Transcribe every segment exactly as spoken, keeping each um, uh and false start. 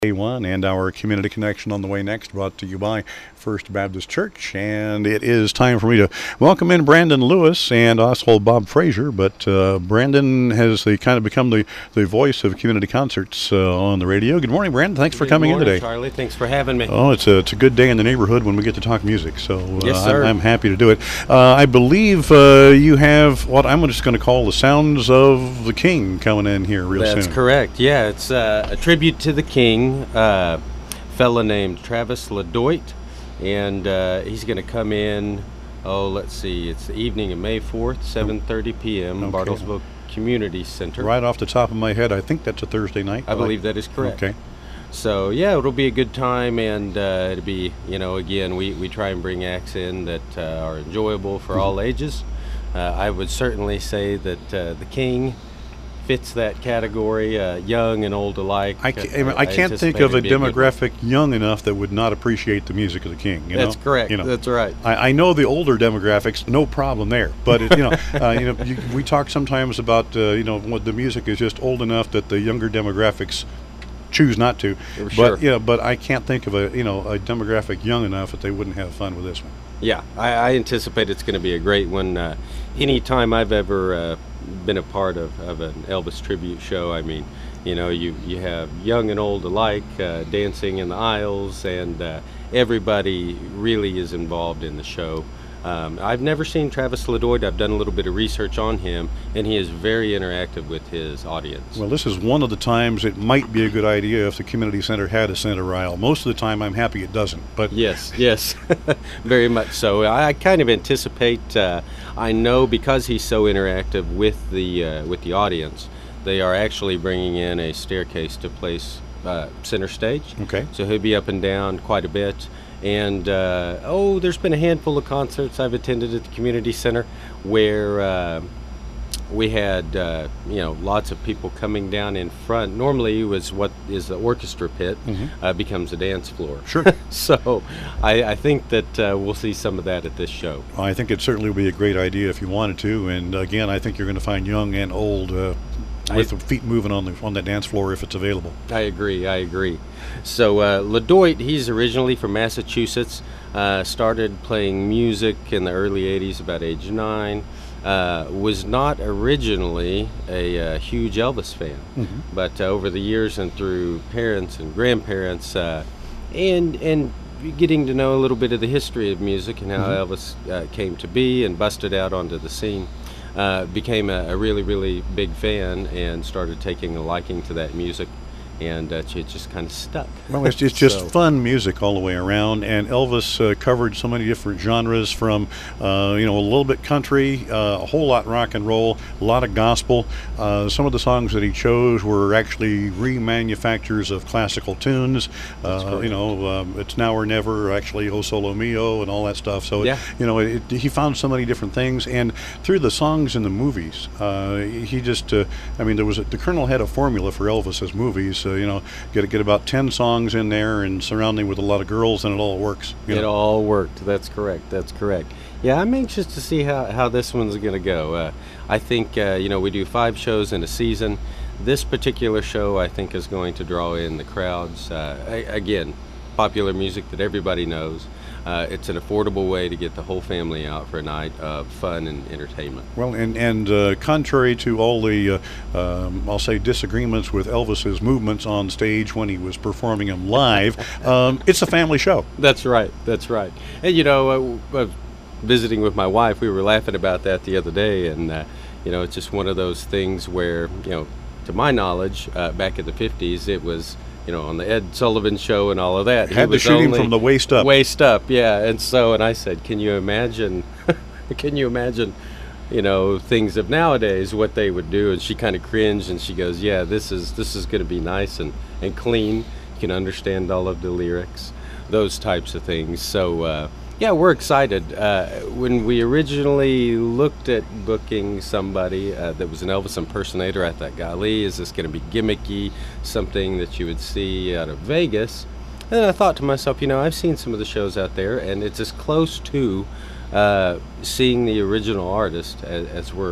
A one and our community connection on the way next, brought to you by First Baptist Church. And it is time for me to welcome in Brandon Lewis and also Bob Frazier. But uh, Brandon has the, kind of become the, the voice of community concerts uh, on the radio. Good morning, Brandon. Thanks for Good coming morning, in today. Charlie. Thanks for having me. Oh, it's a, it's a good day in the neighborhood when we get to talk music. So uh, Yes, sir. I'm, I'm happy to do it. Uh, I believe uh, you have what I'm just going to call the Sounds of the King coming in here real That's soon. That's correct. Yeah, it's uh, a tribute to the King. Uh, fella named Travis LeDoit, and uh, he's going to come in, oh, let's see, it's the evening of May fourth, seven thirty p.m., Okay. Bartlesville Community Center. Right off the top of my head, I think that's a Thursday night. I believe that is correct. Okay. So, yeah, it'll be a good time, and uh, it'll be, you know, again, we, we try and bring acts in that uh, are enjoyable for all ages. Uh, I would certainly say that uh, the King fits that category, uh, young and old alike. I, ca- I, mean, I can't think of a demographic young enough that would not appreciate the music of the King. You That's know? correct. You know, That's right. I, I know the older demographics, no problem there. But it, you know, uh, you know, you, we talk sometimes about uh, you know what the music is just old enough that the younger demographics choose not to. For but sure. yeah, but I can't think of a you know a demographic young enough that they wouldn't have fun with this one. Yeah, I, I anticipate it's going to be a great one. Uh, anytime I've ever uh, been a part of, of an Elvis tribute show, I mean, you know, you, you have young and old alike uh, dancing in the aisles, and uh, everybody really is involved in the show. Um, I've never seen Travis LeDoit. I've done a little bit of research on him, and he is very interactive with his audience. Well, this is one of the times it might be a good idea if the community center had a center aisle. Most of the time, I'm happy it doesn't. But Yes, yes, very much so. I, I kind of anticipate. Uh, I know because he's so interactive with the uh, with the audience, they are actually bringing in a staircase to place uh, center stage. Okay. So he'll be up and down quite a bit. And uh, oh, there's been a handful of concerts I've attended at the community center where uh, we had uh, you know lots of people coming down in front. Normally, it was what is the orchestra pit Mm-hmm. uh, becomes a dance floor. Sure. So I, I think that uh, we'll see some of that at this show. I think it certainly would be a great idea if you wanted to. And again, I think you're going to find young and old uh, with I- the feet moving on the on that dance floor if it's available. I agree. I agree. So uh, LeDoit, he's originally from Massachusetts. Uh, started playing music in the early eighties, about age nine. Uh, was not originally a, uh huge Elvis fan, Mm-hmm. but uh, over the years and through parents and grandparents, uh, and and getting to know a little bit of the history of music and how Mm-hmm. Elvis uh, came to be and busted out onto the scene, uh, became a, a really really big fan and started taking a liking to that music, and uh, it just kind of stuck. Well, it's, it's just So- fun music all the way around, and Elvis uh, covered so many different genres from, uh, you know, a little bit country, uh, a whole lot rock and roll, a lot of gospel. Uh, some of the songs that he chose were actually remanufactures of classical tunes. Uh, correct. you know, um, It's Now or Never, actually O Solo Mio, and all that stuff. So, Yeah. you know, it, he found so many different things, and through the songs in the movies, uh, he just, uh, I mean, there was a, the Colonel had a formula for Elvis's movies. Uh, you know, get get about ten songs in there and surrounding with a lot of girls, and it all works. You It know? all worked. That's correct. That's correct. Yeah, I'm anxious to see how, how this one's going to go. Uh, I think, uh, you know, we do five shows in a season. This particular show, I think, is going to draw in the crowds. Uh, a- again, popular music that everybody knows. Uh, it's an affordable way to get the whole family out for a night of fun and entertainment. Well, and and uh, contrary to all the, uh, um, I'll say, disagreements with Elvis's movements on stage when he was performing them live, um, it's a family show. That's right. That's right. And you know, uh, uh, visiting with my wife, we were laughing about that the other day, and uh, you know, it's just one of those things where, you know, to my knowledge, uh, back in the fifties, it was, you know, on the Ed Sullivan Show and all of that. He Had to was shoot him only from the waist up. Waist up, yeah. And so, and I said, can you imagine? Can you imagine? You know, things of nowadays, what they would do. And she kind of cringed, and she goes, yeah, this is this is going to be nice and, and clean. You can understand all of the lyrics, those types of things. So, uh, yeah, we're excited. Uh, when we originally looked at booking somebody uh, that was an Elvis impersonator, I thought, golly, is this going to be gimmicky, something that you would see out of Vegas? And then I thought to myself, you know, I've seen some of the shows out there, and it's as close to uh, seeing the original artist as, as we're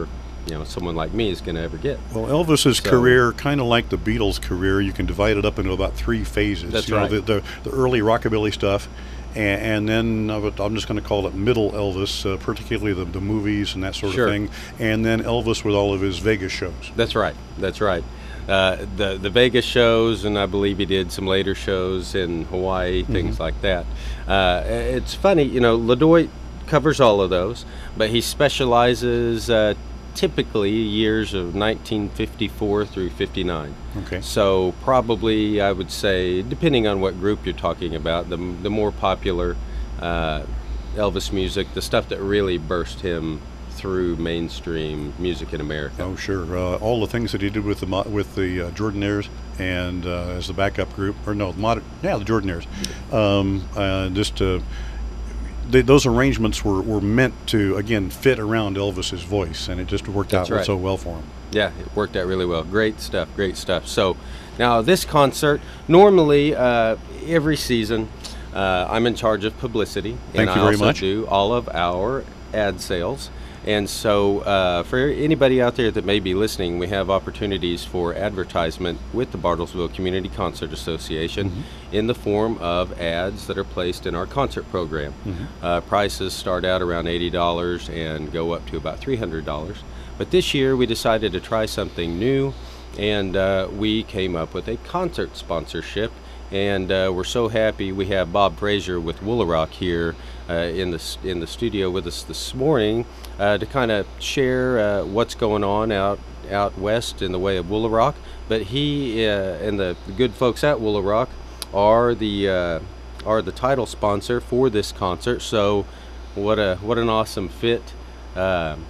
you know someone like me is going to ever get. Well, Elvis's So- career, kind of like the Beatles' career, you can divide it up into about three phases. That's you know, right. the, the, the early rockabilly stuff, and, and then I would- I'm just going to call it middle Elvis, uh, particularly the, the movies and that sort Sure. of thing. And then Elvis with all of his Vegas shows. That's right. That's right. Uh, the the Vegas shows, and I believe he did some later shows in Hawaii, things like that. Uh, it's funny, you know, LaDoit covers all of those, but he specializes uh, typically years of nineteen fifty-four through fifty-nine. Okay. So probably I would say, depending on what group you're talking about, the the more popular uh, Elvis music, the stuff that really burst him through mainstream music in America. Oh, sure. Uh, all the things that he did with the mo- with the uh, Jordanaires and uh, as the backup group, or no, the modern, yeah, the Jordanaires. Um, uh, just uh, they, those arrangements were, were meant to again fit around Elvis's voice, and it just worked That's out right. so well for him. Yeah, it worked out really well. Great stuff, great stuff. So now this concert, normally uh, every season, uh, I'm in charge of publicity. Thank and you I very also much. do all of our ad sales. And so uh, for anybody out there that may be listening, we have opportunities for advertisement with the Bartlesville Community Concert Association Mm-hmm. in the form of ads that are placed in our concert program. Mm-hmm. Uh, prices start out around eighty dollars and go up to about three hundred dollars. But this year we decided to try something new, and uh, we came up with a concert sponsorship. And uh, we're so happy we have Bob Frazier with Woolarock here uh, in the s- in the studio with us this morning uh, to kind of share uh, what's going on out out west in the way of Woolarock. But he uh, and the, the good folks at Woolarock are the uh, are the title sponsor for this concert. So what a what an awesome fit. Um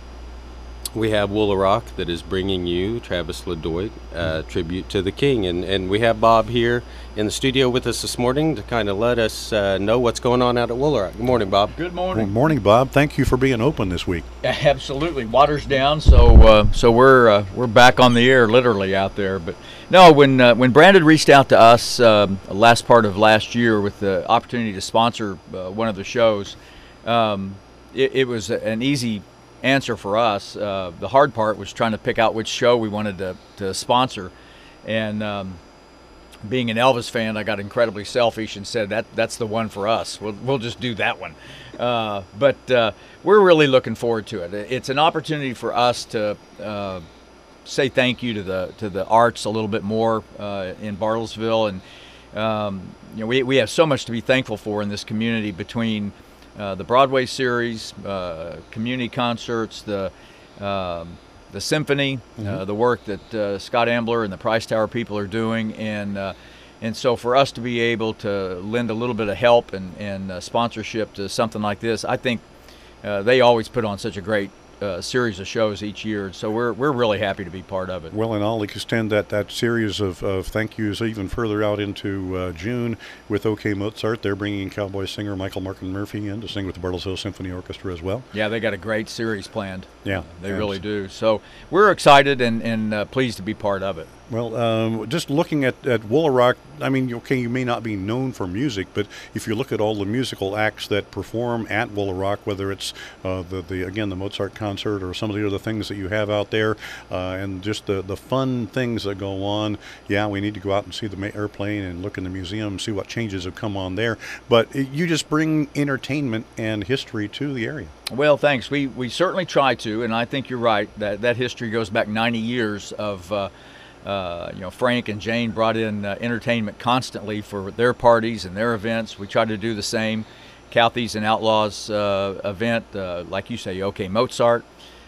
we have Woolarock that is bringing you Travis LaDoit, uh, tribute to the King. And, and we have Bob here in the studio with us this morning to kind of let us uh, know what's going on out at Woolarock. Good morning, Bob. Good Well, morning. morning, Bob. Thank you for being open this week. Absolutely, water's down, so uh, so we're uh, we're back on the air, literally out there. But no, when uh, when Brandon reached out to us um, last part of last year with the opportunity to sponsor uh, one of the shows, um, it, it was an easy answer for us. Uh, the hard part was trying to pick out which show we wanted to, to sponsor, and um, being an Elvis fan, I got incredibly selfish and said that that's the one for us. We'll we'll just do that one. Uh, but uh, we're really looking forward to it. It's an opportunity for us to uh, say thank you to the to the arts a little bit more uh, in Bartlesville, and um, you know we we have so much to be thankful for in this community between uh, the Broadway series, uh, community concerts, the um, the symphony, uh, the work that uh, Scott Ambler and the Price Tower people are doing, and uh, and so for us to be able to lend a little bit of help and, and uh, sponsorship to something like this, I think uh, they always put on such a great uh, series of shows each year. So we're we're really happy to be part of it. Well, and I'll extend that, that series of, of thank yous even further out into uh, June with OK Mozart. They're bringing cowboy singer Michael Markin Murphy in to sing with the Bartlesville Symphony Orchestra as well. Yeah, they got a great series planned. Yeah, They yes. really do. So we're excited and, and uh, pleased to be part of it. Well, um, just looking at, at Woolarock, I mean, okay, you may not be known for music, but if you look at all the musical acts that perform at Woolarock, whether it's uh, the, the again the Mozart concert or some of the other things that you have out there, uh, and just the, the fun things that go on, yeah, we need to go out and see the ma- airplane and look in the museum, see what changes have come on there. But it, you just bring entertainment and history to the area. Well, thanks. We we certainly try to, and I think you're right. That that history goes back ninety years of. Uh, Uh, you know, Frank and Jane brought in uh, entertainment constantly for their parties and their events. We try to do the same. Cathy's and Outlaws uh, event, uh, like you say, OK Mozart.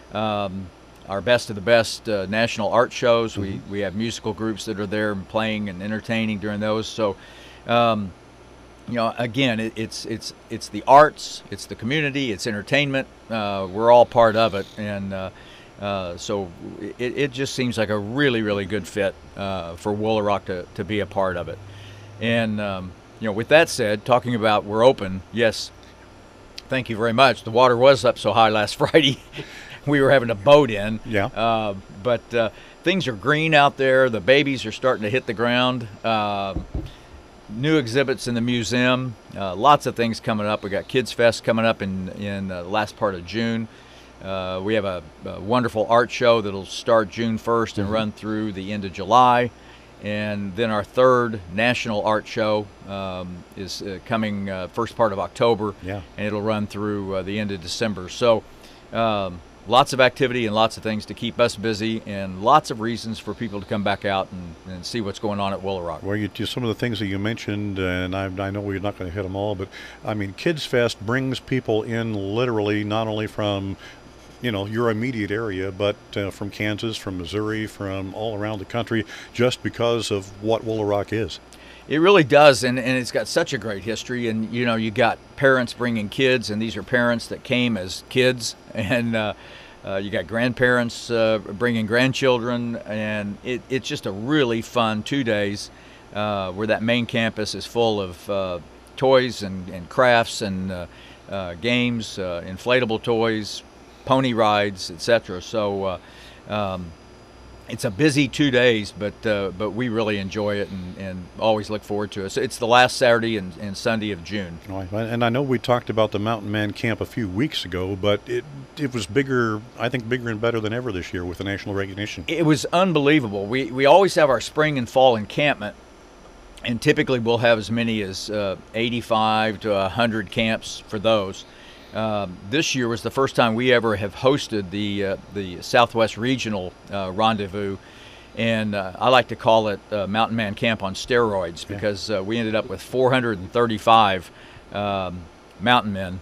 Um, our best of the best uh, national art shows. We we have musical groups that are there and playing and entertaining during those. So, um, you know, again, it, it's it's it's the arts, it's the community, it's entertainment. Uh, we're all part of it, and. Uh, Uh, so it, it just seems like a really, really good fit uh, for Woolarock to, to be a part of it. And, um, you know, with that said, talking about we're open, yes, thank you very much. The water was up so high last Friday, we were having a boat in. Yeah. Uh, but uh, things are green out there. The babies are starting to hit the ground. Uh, new exhibits in the museum. Uh, lots of things coming up. We got Kids Fest coming up in, in uh, the last part of June. Uh, we have a, a wonderful art show that'll start June first and Mm-hmm. run through the end of July. And then our third national art show um, is uh, coming uh, first part of October, Yeah. and it'll run through uh, the end of December. So um, lots of activity and lots of things to keep us busy, and lots of reasons for people to come back out and, and see what's going on at Willow Rock. Well, you, just some of the things that you mentioned, and I, I know we're not going to hit them all, but I mean, Kids Fest brings people in literally not only from, you know, your immediate area, but uh, from Kansas, from Missouri, from all around the country, just because of what Willow Rock is. It really does, and, and it's got such a great history. And you know, you got parents bringing kids, and these are parents that came as kids, and uh, uh, you got grandparents uh, bringing grandchildren, and it, it's just a really fun two days uh, where that main campus is full of uh, toys and, and crafts and uh, uh, games, uh, inflatable toys, pony rides, et cetera. So uh, um, it's a busy two days, but uh, but we really enjoy it and, and always look forward to it. So it's the last Saturday and, and Sunday of June. Right. And I know we talked about the Mountain Man Camp a few weeks ago, but it it was bigger, I think bigger and better than ever this year with the national recognition. It was unbelievable. We we always have our spring and fall encampment, and typically we'll have as many as uh, eighty-five to one hundred camps for those. Um, this year was the first time we ever have hosted the uh, the Southwest Regional uh, Rendezvous, and uh, I like to call it uh, Mountain Man Camp on steroids, because uh, we ended up with four hundred thirty-five um, mountain men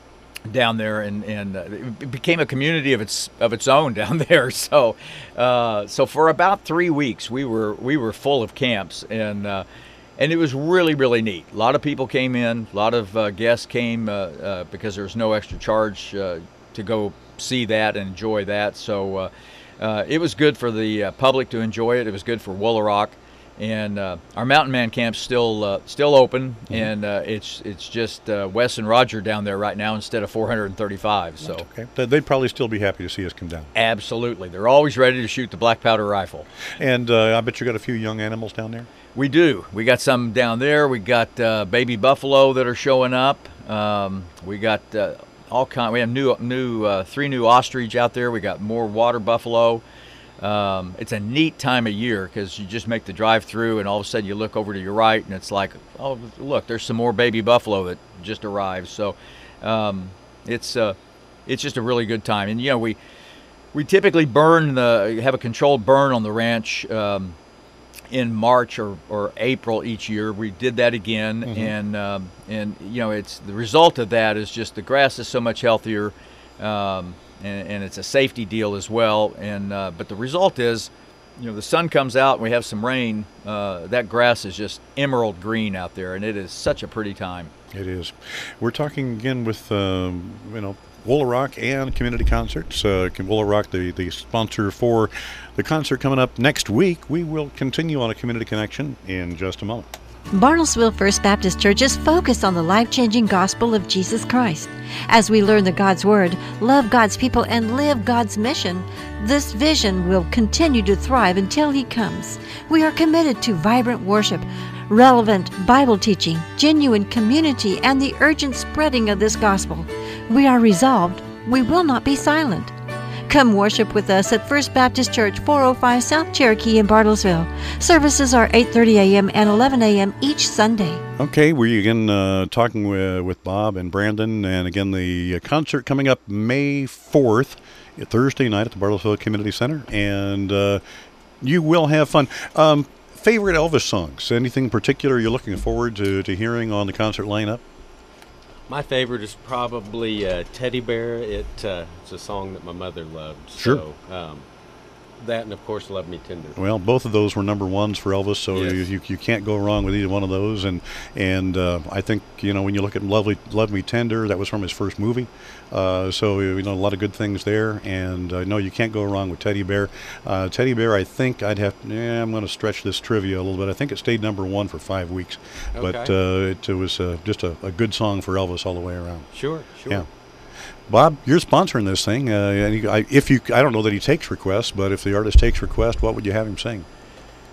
down there, and, and uh, it became a community of its of its own down there. So uh, so for about three weeks we were we were full of camps, and uh, and it was really, really neat. A lot of people came in, a lot of uh, guests came uh, uh, because there was no extra charge uh, to go see that and enjoy that. So uh, uh, it was good for the uh, public to enjoy it. It was good for Willow Rock. And uh, our Mountain Man camp's still uh, still open, mm-hmm. and uh, it's it's just uh, Wes and Roger down there right now instead of four hundred thirty-five. So okay, they'd probably still be happy to see us come down. Absolutely, they're always ready to shoot the black powder rifle. And uh, I bet you got a few young animals down there. We do. We got some down there. We got uh, baby buffalo that are showing up. Um, we got uh, all kind. We have new new uh, three new ostrich out there. We got more water buffalo. Um, it's a neat time of year because you just make the drive through, and all of a sudden you look over to your right, and it's like, oh, look, there's some more baby buffalo that just arrived. So um, it's uh, it's just a really good time. And you know, we we typically burn the have a controlled burn on the ranch um, in March or, or April each year. We did that again, mm-hmm. and um, and you know, it's the result of that is just the grass is so much healthier. Um, And, and it's a safety deal as well. And uh, but the result is, you know, the sun comes out and we have some rain. Uh, that grass is just emerald green out there, and it is such a pretty time. It is. We're talking again with um, you know, Willow Rock and Community Concerts. Uh, Willow Rock, the the sponsor for the concert coming up next week. We will continue on a Community Connection in just a moment. Bartlesville First Baptist Church is focused on the life-changing gospel of Jesus Christ. As we learn the God's Word, love God's people, and live God's mission, this vision will continue to thrive until He comes. We are committed to vibrant worship, relevant Bible teaching, genuine community, and the urgent spreading of this gospel. We are resolved. We will not be silent. Come worship with us at First Baptist Church, four oh five South Cherokee in Bartlesville. Services are eight thirty a.m. and eleven a.m. each Sunday. Okay, we're again uh, talking with, with Bob and Brandon, and again the concert coming up May fourth, Thursday night at the Bartlesville Community Center, and uh, you will have fun. Um, favorite Elvis songs? Anything particular you're looking forward to, to hearing on the concert lineup? My favorite is probably uh, Teddy Bear. It, uh, it's a song that my mother loved. Sure. So, um, that and, of course, Love Me Tender. Well, both of those were number ones for Elvis, so Yes. you, you you can't go wrong with either one of those. And and uh, I think, you know, when you look at Lovely, Love Me Tender, that was from his first movie. Uh, so, you know, a lot of good things there. And uh, no, you can't go wrong with Teddy Bear. Uh, Teddy Bear, I think I'd have, yeah, I'm going to stretch this trivia a little bit. I think it stayed number one for five weeks. Okay. But uh, it, it was uh, just a, a good song for Elvis all the way around. Sure, sure. Yeah. Bob, you're sponsoring this thing. Uh, and you, I, if you, I don't know that he takes requests, but if the artist takes requests, what would you have him sing?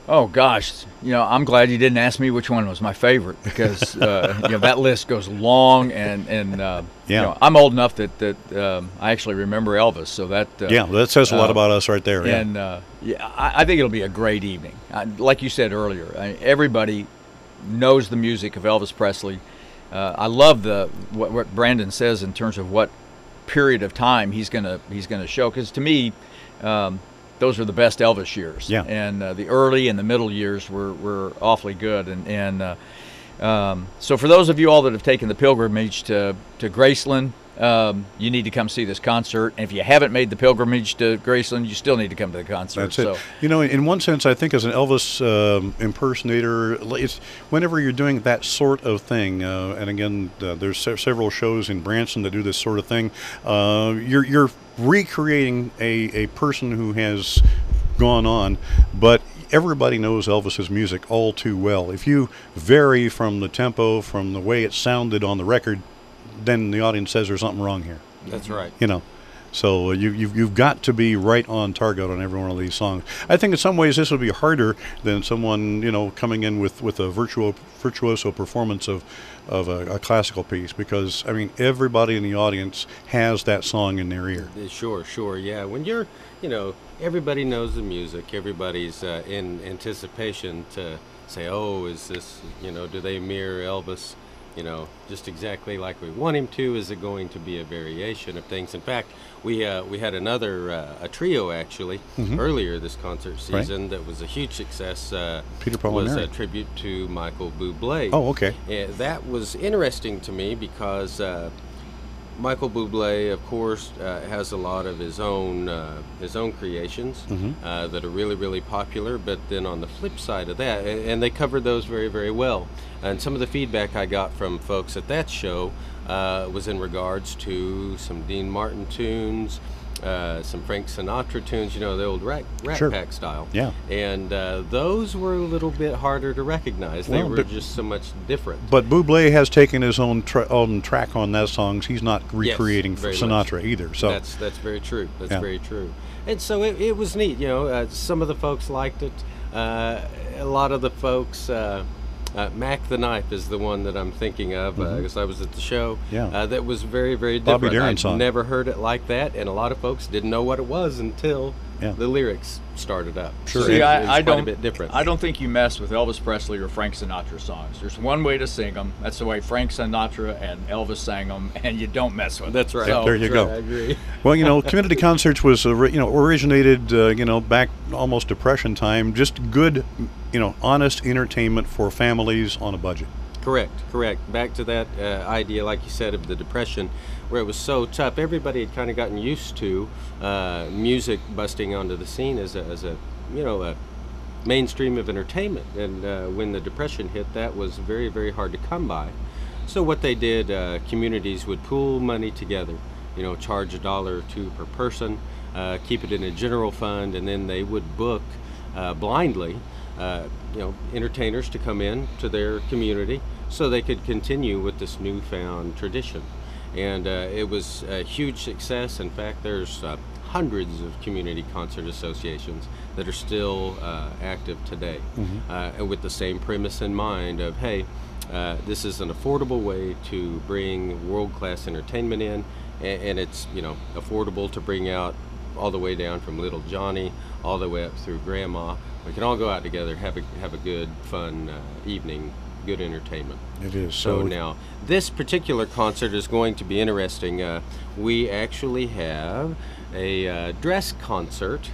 Oh gosh, you know, I'm glad you didn't ask me which one was my favorite, because uh, you know, that list goes long, and and uh, Yeah. you know, I'm old enough that that um, I actually remember Elvis, so that uh, Yeah, that says a lot uh, about us right there. Yeah. And uh, yeah, I, I think it'll be a great evening. I, like you said earlier, I, everybody knows the music of Elvis Presley. Uh, I love the what, what Brandon says in terms of what period of time he's gonna he's gonna show, because to me, um, those are the best Elvis years. Yeah. And uh, the early and the middle years were, were awfully good. And and uh, um, so for those of you all that have taken the pilgrimage to to Graceland, um, you need to come see this concert. And if you haven't made the pilgrimage to Graceland, you still need to come to the concert. That's so, it. You know, in one sense, I think as an Elvis um, impersonator, it's whenever you're doing that sort of thing, uh, and again, uh, there's se- several shows in Branson that do this sort of thing. Uh, you're you're recreating a, a person who has gone on, but everybody knows Elvis's music all too well. If you vary from the tempo, from the way it sounded on the record, then the audience says there's something wrong here. That's right. You know, so you, you've you've got to be right on target on every one of these songs. I think in some ways this would be harder than someone, you know, coming in with, with a virtuo, virtuoso performance of of a, a classical piece, because I mean everybody in the audience has that song in their ear. Sure, sure, yeah. When you're, you know, everybody knows the music. Everybody's uh, in anticipation to say, oh, is this, you know, do they mirror Elvis? You know, just exactly like we want him to? Is it going to be a variation of things? In fact, we uh, we had another uh, a trio actually Mhm. earlier this concert Right. season that was a huge success. Uh, Peter, Paul, was and a Mary. tribute to Michael Bublé. Oh, okay. Uh, that was interesting to me because uh, Michael Bublé, of course, uh, has a lot of his own uh, his own creations Mhm. uh, that are really, really popular. But then on the flip side of that, and, and they covered those very, very well. And some of the feedback I got from folks at that show uh, was in regards to some Dean Martin tunes, uh, some Frank Sinatra tunes, you know, the old Rat, Rat Sure. Pack style. Yeah. And uh, those were a little bit harder to recognize. They Well, were but- just so much different. But Bublé has taken his own tra- own track on those songs. He's not recreating for very Sinatra much. either. So that's that's very true. That's Yeah. very true. And so it, it was neat. You know, uh, some of the folks liked it. Uh, a lot of the folks. Uh, uh, Mac the Knife is the one that I'm thinking of because I was at the show. Mm-hmm. Yeah. Uh, that was very very Bobby different. Darin I'd song. never heard it like that, and a lot of folks didn't know what it was until Yeah. the lyrics started up. Sure. So See, it I, was I quite don't. a bit different. I don't think you mess with Elvis Presley or Frank Sinatra songs. There's one way to sing them. That's the way Frank Sinatra and Elvis sang them, and you don't mess with them. That's right. So, there you That's go. right, I agree. Well, you know, community concerts was, ori- you know, originated, uh, you know, back almost Depression time. Just good, you know, honest entertainment for families on a budget. Correct, correct. Back to that uh, idea, like you said, of the Depression, where it was so tough. Everybody had kind of gotten used to uh, music busting onto the scene as a, as a, you know, a mainstream of entertainment. And uh, when the Depression hit, that was very, very hard to come by. So what they did, uh, communities would pool money together, you know, charge a dollar or two per person, uh, keep it in a general fund, and then they would book uh, blindly, uh, you know, entertainers to come in to their community so they could continue with this newfound tradition. And uh, it was a huge success. In fact, there's uh, hundreds of community concert associations that are still uh, active today, uh, and with the same premise in mind of, hey, uh, this is an affordable way to bring world-class entertainment in, and, and it's, you know, affordable to bring out all the way down from little Johnny all the way up through grandma. We can all go out together, have a have a good, fun uh, evening, good entertainment. It is. So So, now, this particular concert is going to be interesting. Uh, we actually have a uh, dress concert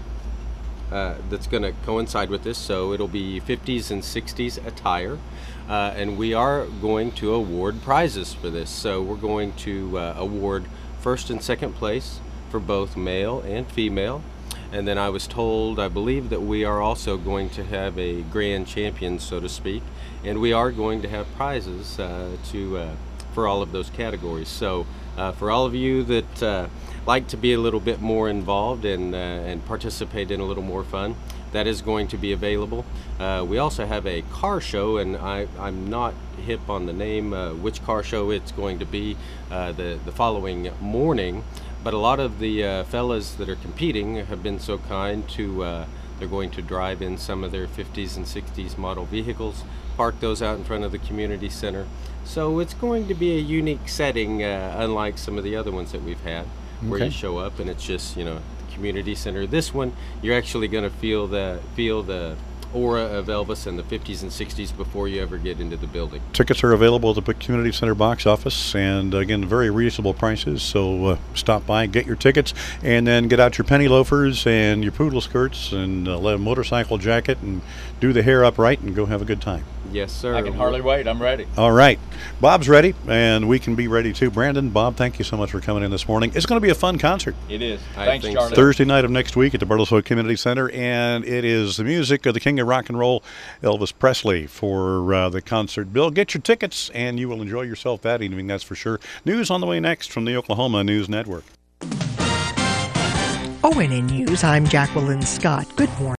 uh, that's going to coincide with this. So it'll be fifties and sixties attire, uh, and we are going to award prizes for this. So we're going to uh, award first and second place for both male and female. And then I was told, I believe that we are also going to have a grand champion, so to speak, and we are going to have prizes uh, to uh, for all of those categories. So uh, for all of you that uh, like to be a little bit more involved and uh, and participate in a little more fun, that is going to be available. Uh, we also have a car show, and I, I'm not hip on the name, uh, which car show it's going to be uh, the, the following morning. But a lot of the uh, fellas that are competing have been so kind to uh, They're going to drive in some of their fifties and sixties model vehicles, park those out in front of the community center. So it's going to be a unique setting, uh, unlike some of the other ones that we've had, where Okay. you show up and it's just, you know, the community center. This one, you're actually going to feel the feel the aura of Elvis in the fifties and sixties before you ever get into the building. Tickets are available at the community center box office, and again, very reasonable prices. So uh, stop by, get your tickets, and then get out your penny loafers and your poodle skirts and uh, a motorcycle jacket and do the hair upright and go have a good time. Yes, sir. I can hardly wait. I'm ready. All right. Bob's ready, and we can be ready too. Brandon, Bob, thank you so much for coming in this morning. It's going to be a fun concert. It is. I Thanks, think Charlie. so. Thursday night of next week at the Bartlesville Community Center, and it is the music of the king of rock and roll, Elvis Presley, for uh, the concert bill. Get your tickets, and you will enjoy yourself that evening, that's for sure. News on the way next from the Oklahoma News Network. O N N News, I'm Jacqueline Scott. Good morning.